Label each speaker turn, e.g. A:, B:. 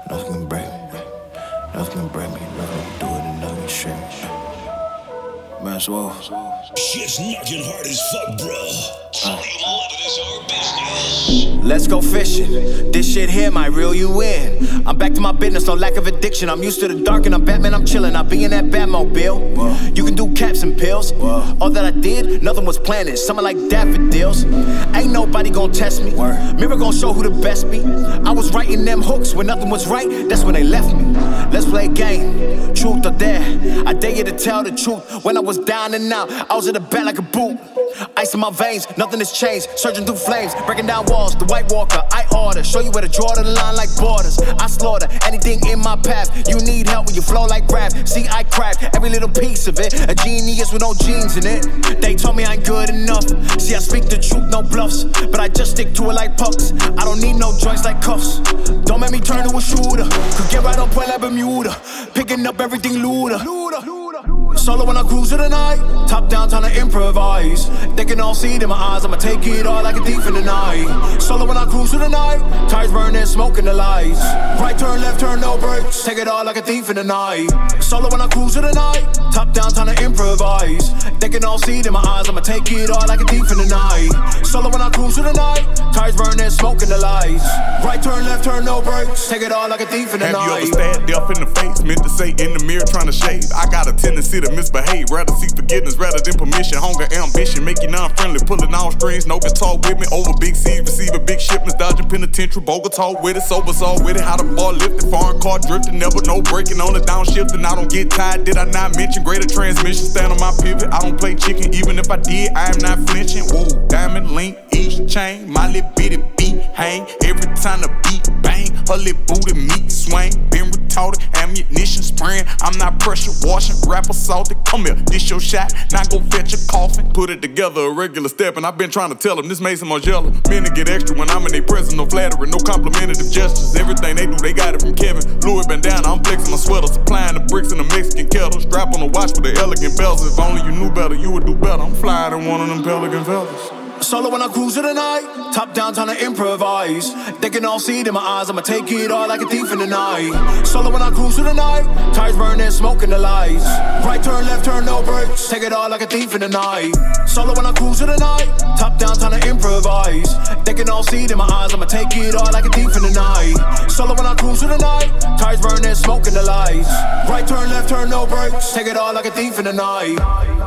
A: Nothing can break me. Nothing can break me. Nothing can do it and nothing can shake me. Man, so
B: Shit's knocking hard as fuck, bro. Volume 11 is our business.
A: let's go fishing. This shit here might reel you in. I'm back to my business, no lack of addiction. I'm used to the dark and I'm Batman, I'm chillin'. I be in that Batmobile. Whoa. You can do caps and pills. Whoa. All that I did, nothing was planted. Summer like daffodils. Ain't nobody gon' test me. Word. Mirror gon' show who the best be. I was writing them hooks when nothing was right. That's when they left me. Let's play a game. Truth or dare. I dare you to tell the truth. When I was down and out, I was in the back like a boot. Ice in my veins, nothing has changed. Surging through flames, breaking down walls. The White Walker, I order. Show you where to draw the line like borders. I slaughter anything in my path. You need help when you flow like rap. See, I craft every little piece of it. A genius with no genes in it. They told me I ain't good enough. See, I speak the truth, no bluffs. But I just stick to it like pucks. I don't need no joints like cuffs. Don't make me turn to a shooter. Could get right on point like Bermuda. Picking up everything looter. Solo when I cruise to the night. Top down, time to improvise. They can all see it in my eyes. I'ma take it all like a thief in the night. Solo when I cruise to the night. Tires burning, smoking the lights. Right turn, left turn, no brakes. Take it all like a thief in the night. Solo when I cruise to the night. Top down, time to improvise. They can all see it in my eyes. I'ma take it all like a thief in the night. Solo when I cruise to the night. Tires burning, smoking the lights. Right turn, left turn, no brakes. Take it all like a thief in the night.
C: Have you ever stared death in the face? Meant to say in the mirror trying to shave. I got a tendency to misbehave. Rather seek forgiveness rather than permission. Hunger, ambition, make you non-friendly. Pulling all strings, no guitar with me. Over big seas, receiving big shipments. Dodging penitentiary, Bogota with it. Sober saw with it. How the bar lifted, foreign car drifting. Never no breaking on the downshifting. I don't get tired, did I not mention? Greater transmission, stand on my pivot. I don't play chicken, even if I did, I am not flinching. Whoa, diamond link, each chain. My little bitty beat hang. Every time the beat bang, her little booty meat swing. Been retarded, ammunition spraying. I'm not pressure washing, rapper salty. Come here, this your shot, not go fetch a coffin. Put it together, a regular step, and I've been trying to tell them this Mason Margiela. Men to get extra when I'm in their presence, no flattery, no complimentative gestures. Everything they do, they got it from Kevin. Louis bandana, I'm flexing my sweater, supplying the bricks in the Mexican kettle. Strap on the watch with the elegant bells. If only you knew better, you would do better. I'm flying in one of them pelican feathers.
A: Solo when I cruise to the night. Top down, time to improvise. They can all see it in my eyes. I'ma take it all like a thief in the night. Solo when I cruise to the night. Tires burning, smoking the lights. Right turn, left turn, no brakes. Take it all like a thief in the night. Solo when I cruise to the night. Top down, time to improvise. They can all see it in my eyes. I'ma take it all like a thief in the night. Solo when I cruise to the night. Tires burning, smoking the lights. Right turn, left turn, no brakes. Take it all like a thief in the night.